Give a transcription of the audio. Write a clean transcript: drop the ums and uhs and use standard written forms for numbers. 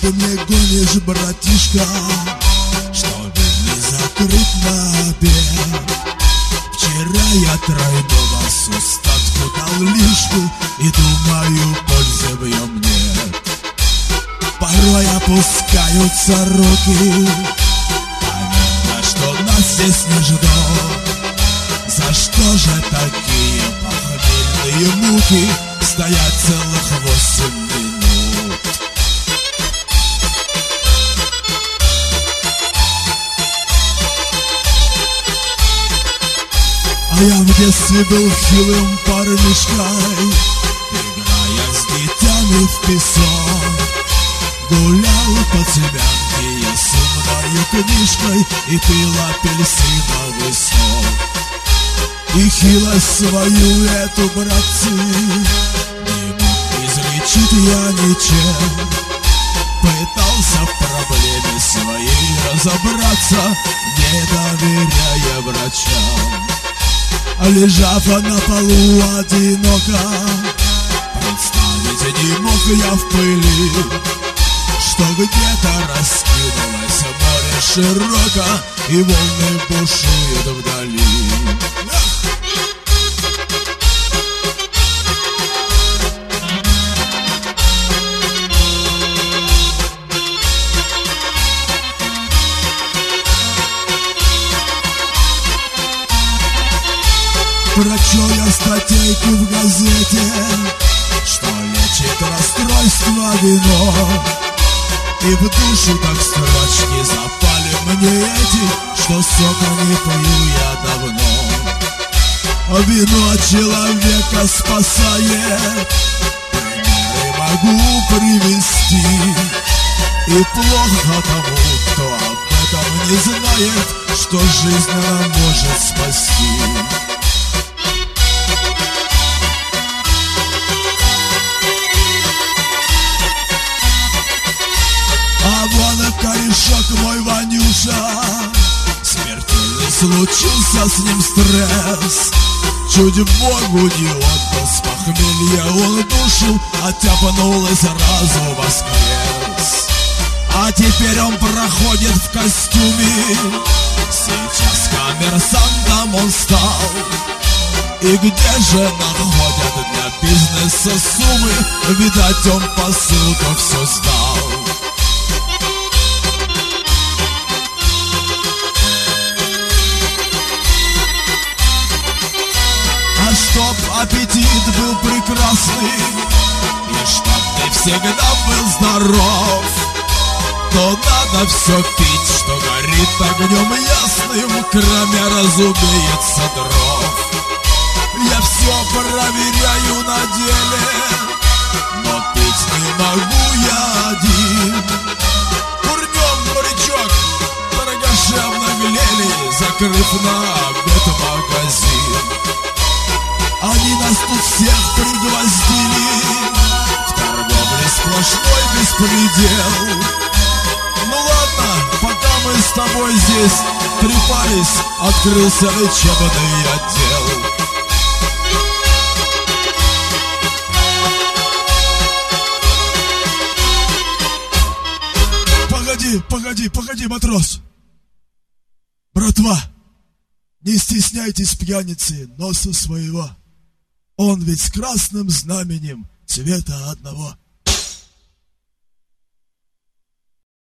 ты мне гонишь, братишка? Что не закрыт на обед? Вчера я тройного с устатку дал лишку, и думаю, пользы в нем нет. Порой опускаются руки, понятно, что нас здесь не ждут. За что же такие похмельные муки стоят целых 8 минут? А я в детстве был хилым парнишкой, играя с детьми в песок. Гулял по Цимянке я с умною книжкой и пил апельсиновый сок. И хилость свою эту, братцы, не мог излечить я ничем. Пытался в проблеме своей разобраться, не доверяя врачам. Лежав на полу одиноко, представить не мог я в пыли, что где-то раскинулось море широко, и волны бушуют вдали. Прочел я статейку в газете, что лечит расстройство вино. И в душу так строчки запали мне эти, что сока не пью я давно. Вино человека спасает, примеры могу привести. И плохо тому, кто об этом не знает, что жизнь она может спасти. А вон корешок мой Ванюша, смертельный случился с ним стресс. Чуть Богу не отдал с похмелья он душу, оттяпнул и сразу воскрес. А теперь он проходит в костюме, сейчас коммерсантом он стал. И где же находят для бизнеса суммы, видать он по ссылкам все сдал. Чтоб аппетит был прекрасный, и чтоб ты всегда был здоров, то надо все пить, что горит огнем ясным, кроме, разумеется, дров. Я все проверяю на деле, но пить не могу я один. Курнем, морячок, торгаши обнаглели, закрыв на обед магазин. Они нас тут всех пригвоздили, в торговле сплошной беспредел. Ну ладно, пока мы с тобой здесь трепались, открылся лечебный отдел. Погоди, матрос. Братва, не стесняйтесь пьяницы носа своего. Он ведь с красным знаменем цвета одного.